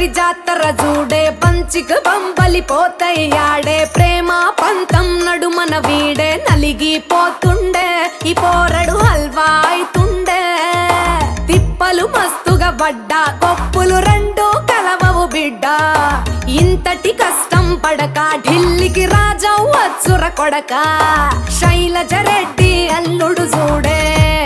జాతర జూడే పంచికి బంబలిపోతయ్యాడే ప్రేమ పంతం నడుమన వీడే నలిగిపోతుండే ఈ పోరడు హల్వా అయితుండే తిప్పలు మస్తుగా పడ్డా కొప్పులు రెండు కలవవు బిడ్డ ఇంతటి కష్టం పడక ఢిల్లీకి రాజా వచ్చుర కొడక శైలజ రెడ్డి అల్లుడు చూడే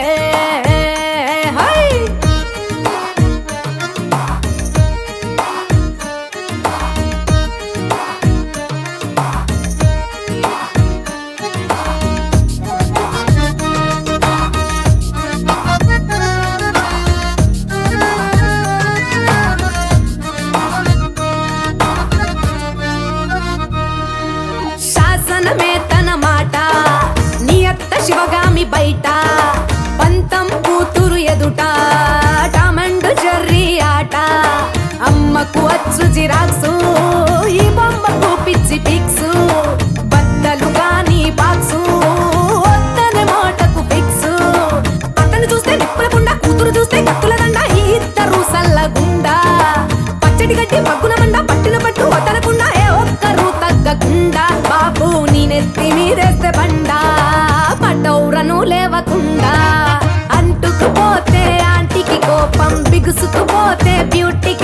శాసనమే తన మాట నియత్త శివగామి బయట పంతం కూతురు ఎదుట టామండ్ జర్రీ ఆట అమ్మకు అచ్చు జిరాక్సు ఈ బొమ్మకు పిచ్చి పిక్సు బద్దలు గాని బాక్సు వద్దనే మాటకు ఫిక్సు అతను చూస్తే నిప్పుల పుండ కూతురు చూస్తే కత్తుల దండ ఈ ఇద్దరు సల్లగుండా పచ్చడి గడ్డి పగ్గున మండ పట్టిన పట్టు వదలకుండా ఏ ఒక్కరు తగ్గకుండా బాబు నేనెత్తి మీరేస్తే బండా పటౌరను లేవకుండా అంటుకుపోతే ఆంటీకి కోపం బిగుసుకుపోతే బ్యూటీకి